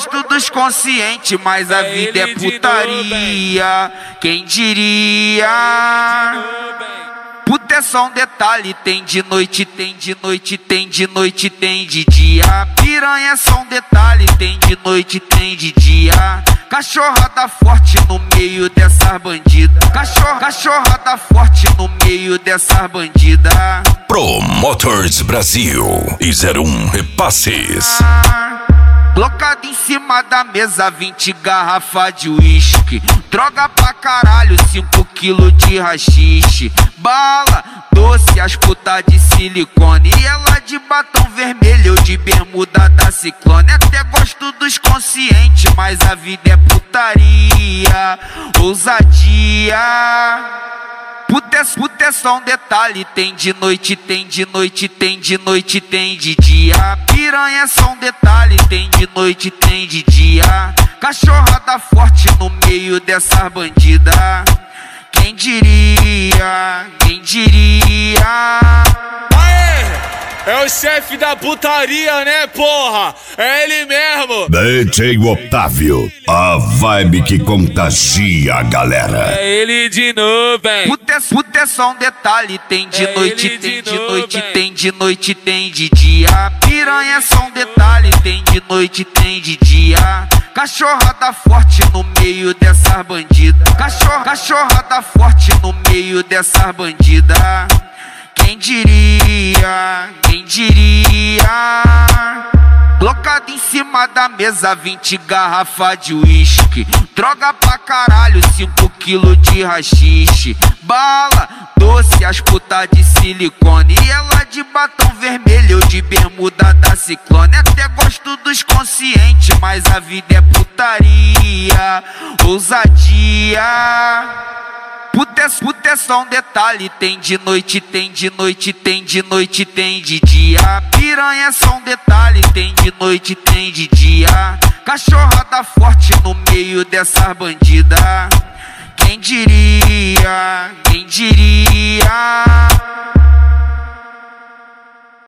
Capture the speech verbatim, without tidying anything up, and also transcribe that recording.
gosto dos conscientes, mas a vida é putaria. Quem diria? Puta é só um detalhe, tem de noite, tem de noite, tem de noite, tem de dia. Piranha é só um detalhe, tem de noite, tem de dia. Cachorrada forte no meio dessas bandidas. Cachorro, cachorrada forte no meio dessas bandidas. Promotors Brasil e zero um Repasses. Colocado em cima da mesa, vinte garrafas de uísque. Droga pra caralho, cinco quilos de rachixe. Bala, doce, as putas de silicone. E ela de batom vermelho, eu de bermuda da Ciclone. Até gosto dos conscientes, mas a vida é putaria. Ousadia. Puta é, puta é só um detalhe, tem de noite, tem de noite, tem de noite, tem de dia. Piranha é só um detalhe, tem de noite, tem de dia. Cachorrada forte no meio dessas bandidas. Quem diria, quem diria? É o chefe da putaria, né, porra? É ele mesmo. D J Otávio, a vibe que contagia a galera. É ele de novo, hein? Puta é, puta é só um detalhe, tem de É noite, ele tem de de novo, noite, hein? tem de noite, tem de dia. Piranha é só um detalhe, tem de noite, tem de dia. Cachorrada forte no meio dessas bandidas. Cachorro, cachorrada forte no meio dessas bandidas. Quem diria, quem diria? Colocado em cima da mesa, vinte garrafas de uísque. Droga pra caralho, cinco quilos de rachixe. Bala, doce, as putas de silicone. E ela de batom vermelho, eu de bermuda da Ciclone. Até gosto dos conscientes, mas a vida é putaria. Ousadia. Puta é, puta é só um detalhe, tem de noite, tem de noite, tem de noite, tem de dia. Piranha é só um detalhe, tem de noite, tem de dia. Cachorrada forte no meio dessas bandidas.